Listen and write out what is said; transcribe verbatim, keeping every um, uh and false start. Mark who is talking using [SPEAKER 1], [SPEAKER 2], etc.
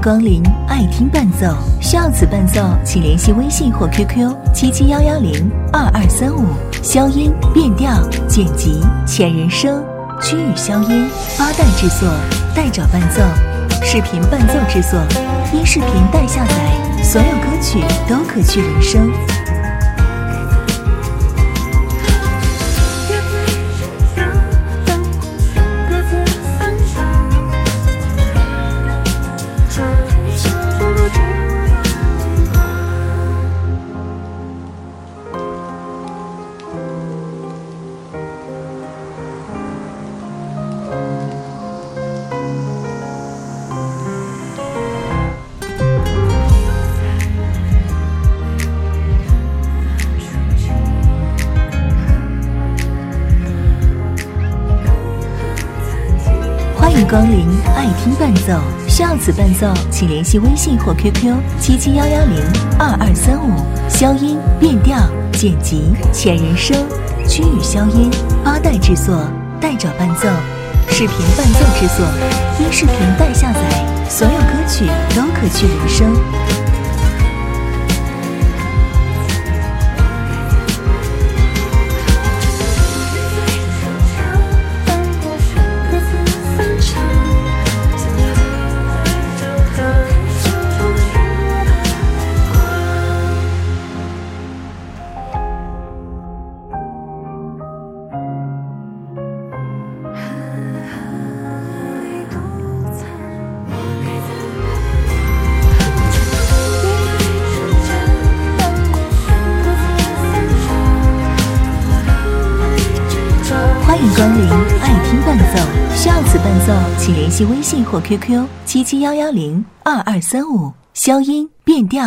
[SPEAKER 1] 光临爱听伴奏，需要此伴奏请联系微信或 Q Q 七七幺幺零二二三五。消音、变调、剪辑、前人声、区域消音，八代制作，代找伴奏，视频伴奏制作，音视频带下载，所有歌曲都可去人声。欢迎光临爱听伴奏，需要此伴奏请联系微信或 Q Q 七七幺幺零二二三五。消音、变调、剪辑、前人声、区域消音，八代制作，代找伴奏，视频伴奏制作，音视频带下载，所有歌曲都可去人声。欢迎光临爱听伴奏，需要此伴奏请联系微信或 Q Q 七七幺幺零二二三五。消音、变调。